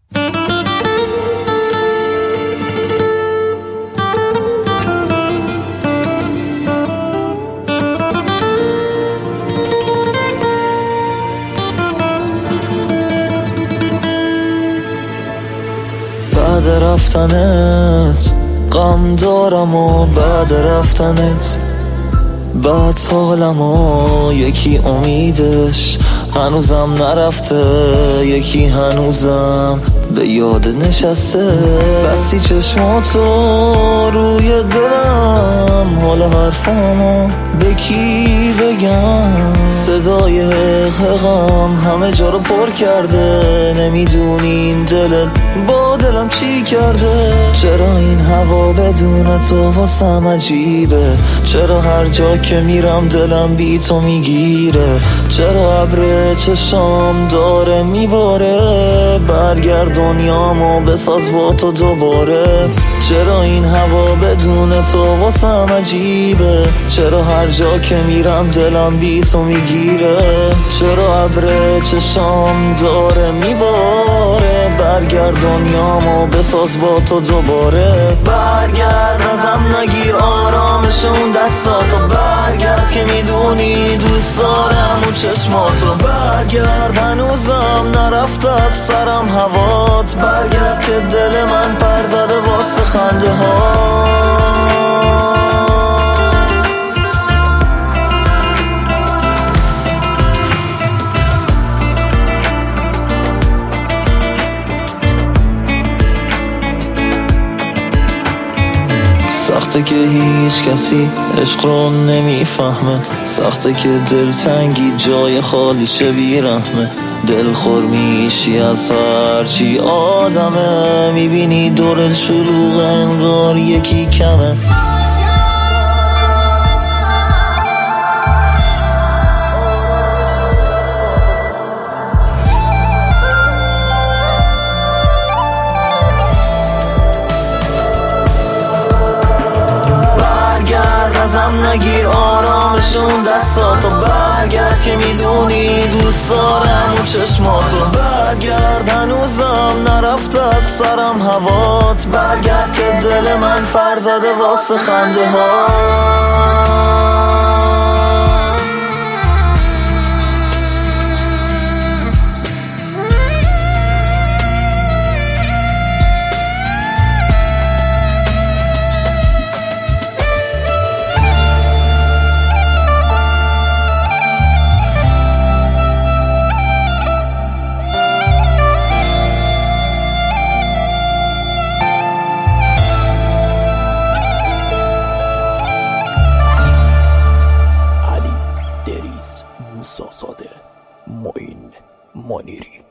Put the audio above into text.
بعد رفتنت غم دارم و بعد رفتنت بعد حالم و یکی امیدش هنوزم نرفته، یکی هنوزم به یاد نشسته. بسی چشماتو روی دلم، حال حرفامو به کی بگم؟ صدای حقم همه جا رو پر کرده، نمیدونی این دلت با دلم چی کرده. چرا این هوا بدون تو واسم عجیبه؟ چرا هر جا که میرم دلم بی تو میگیره؟ چرا ابر چشام داره میباره؟ برگرد دنیامو بساز با تو دوباره. چرا این هوا بدون تو واسم عجیبه؟ چرا هر جا که میرم دلم بی تو میگیره؟ چرا ابر چشام داره میباره؟ برگرد دنیامو بساز با تو دوباره. برگرد ازم نگیر آرامش اون دستاتو، برگرد که میدونی دوست دارم اون چشماتو. برگرد هنوزم نرفته از سرم هوات، برگرد که دل من پر زده واسه خنده ها. سخته که هیچ کسی عشق رو نمیفهمه، سخته که دلتنگی جای خالیشه بیرحمه. دلخور میشی از هرچی آدمه، میبینی دور شلوغ انگار یکی کمه. ازم نگیر آرامش اون دستاتو، برگرد که میدونی دوست دارم اون چشماتو. برگرد هنوزم نرفته از سرم هوات، برگرد که دل من پر زده واسه خنده ها. موسا زاده، معین منیری.